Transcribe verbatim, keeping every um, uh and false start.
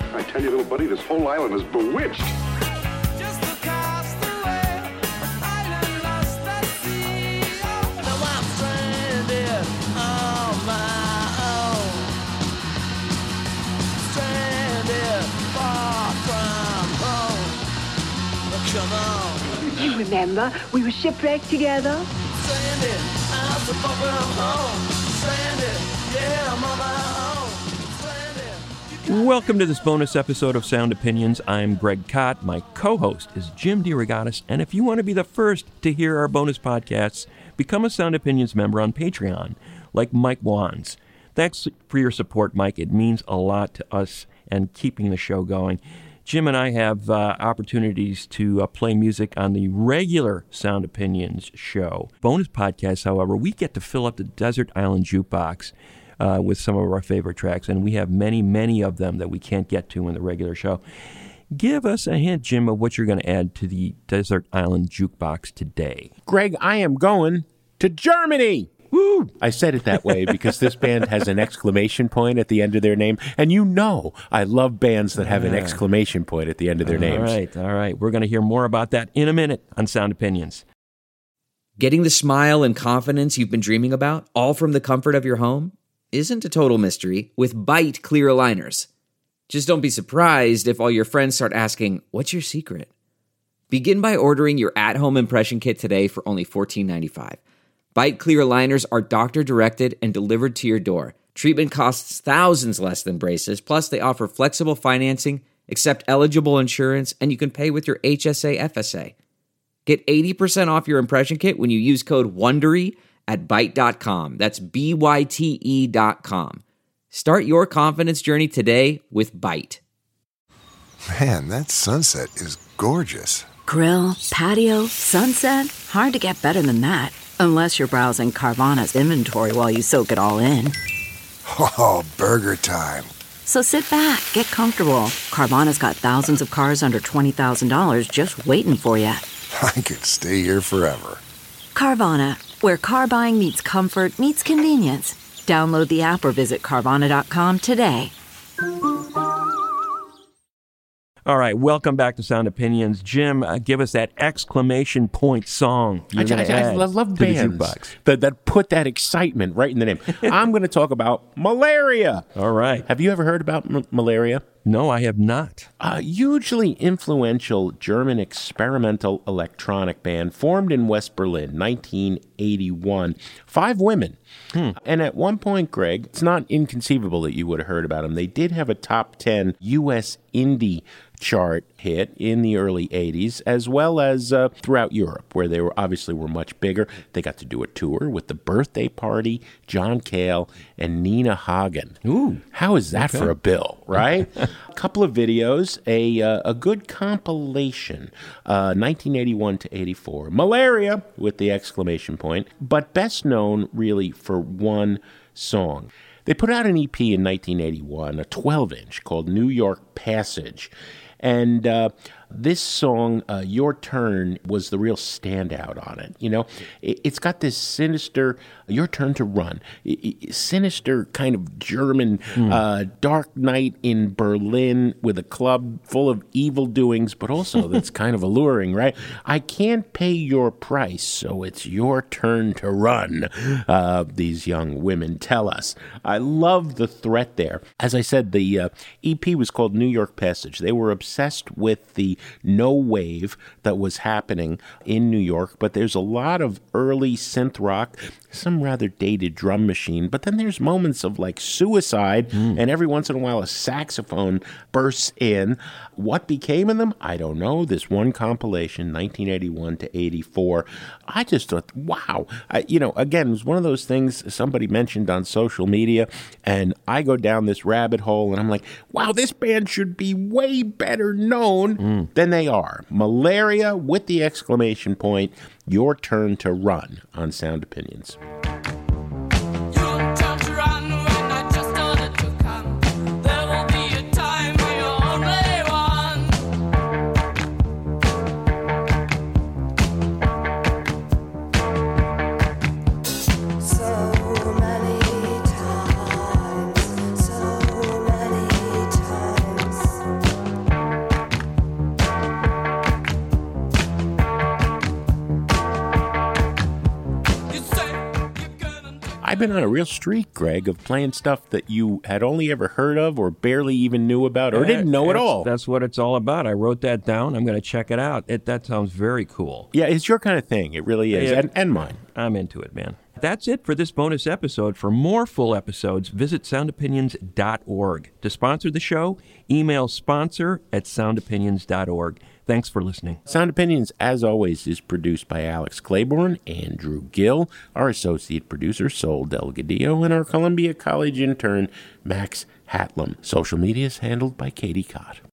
I tell you, little buddy, this whole island is bewitched. Just a castaway, an island lost at sea. Now I'm stranded on my own. Stranded far from home. Come on. You remember, we were shipwrecked together. Stranded, I'm so far from home. Stranded, yeah, I'm on my own. Stranded. Welcome to this bonus episode of Sound Opinions. I'm Greg Kot. My co-host is Jim DeRogatis. And if you want to be the first to hear our bonus podcasts, become a Sound Opinions member on Patreon, like Mike Wands. Thanks for your support, Mike. It means a lot to us and keeping the show going. Jim and I have uh, opportunities to uh, play music on the regular Sound Opinions show. Bonus podcasts, however, we get to fill up the Desert Island Jukebox uh, with some of our favorite tracks, and we have many, many of them that we can't get to in the regular show. Give us a hint, Jim, of what you're going to add to the Desert Island Jukebox today. Greg, I am going to Germany. Woo! I said it that way because this band has an exclamation point at the end of their name. And you know I love bands that have an exclamation point at the end of their names. All right, all right. We're going to hear more about that in a minute on Sound Opinions. Getting the smile and confidence you've been dreaming about, all from the comfort of your home, isn't a total mystery with Byte clear aligners. Just don't be surprised if all your friends start asking, what's your secret? Begin by ordering your at-home impression kit today for only fourteen ninety-five. Byte clear aligners are doctor-directed and delivered to your door. Treatment costs thousands less than braces, plus they offer flexible financing, accept eligible insurance, and you can pay with your H S A F S A. Get eighty percent off your impression kit when you use code WONDERY at byte dot com. That's B Y T E dot com. Start your confidence journey today with Byte. Man, that sunset is gorgeous. Grill, patio, sunset. Hard to get better than that. Unless you're browsing Carvana's inventory while you soak it all in. Oh, burger time. So sit back, get comfortable. Carvana's got thousands of cars under twenty thousand dollars just waiting for you. I could stay here forever. Carvana, where car buying meets comfort meets convenience. Download the app or visit Carvana dot com today. All right, welcome back to Sound Opinions. Jim, uh, give us that exclamation point song you're I, going I, to I add love to bands the jukebox. that, that put that excitement right in the name. I'm going to talk about Malaria. All right. Have you ever heard about m- Malaria? No, I have not. A hugely influential German experimental electronic band formed in West Berlin, nineteen eighty-one. Five women. Hmm. And at one point, Greg, it's not inconceivable that you would have heard about them. They did have a top ten U S indie chart hit in the early eighties, as well as uh, throughout Europe, where they were obviously were much bigger. They got to do a tour with the Birthday Party, John Cale, and Nina Hagen. Ooh. How is that Okay. for a bill, right? A couple of videos, a uh, a good compilation, uh, nineteen eighty-one to eighty-four. Malaria, with the exclamation point, but best known really for one song. They put out an E P in nineteen eighty-one, a twelve-inch called New York Passage. And uh, this song, uh, Your Turn, was the real standout on it. You know, it, it's got this sinister, Your Turn to Run, it, it, sinister kind of German mm. uh, dark night in Berlin with a club full of evil doings, but also that's kind of alluring, right? I can't pay your price, so it's your turn to run, uh, these young women tell us. I love the threat there. As I said, the uh, E P was called New York Passage. They were obsessed with the no wave that was happening in New York, but there's a lot of early synth rock, some rather dated drum machine, but then there's moments of like suicide, mm. and every once in a while a saxophone bursts in. What became of them? I don't know. This one compilation, nineteen eighty-one to eighty-four, I just thought, wow. I, you know, again, it was one of those things somebody mentioned on social media, and I go down this rabbit hole, and I'm like, wow, this band should be way better known mm. than they are. Malaria with the exclamation point, Your Turn to Run on Sound Opinions. been on a real streak, Greg, of playing stuff that you had only ever heard of or barely even knew about or didn't know at all. That's what it's all about. I wrote that down. I'm going to check it out. It, that sounds very cool. Yeah, it's your kind of thing. It really is. Yeah. And, and mine. I'm into it, man. That's it for this bonus episode. For more full episodes, visit sound opinions dot org. To sponsor the show, email sponsor at sound opinions dot org. Thanks for listening. Sound Opinions, as always, is produced by Alex Claiborne, Andrew Gill, our associate producer, Sol Delgadillo, and our Columbia College intern, Max Hatlam. Social media is handled by Katie Cott.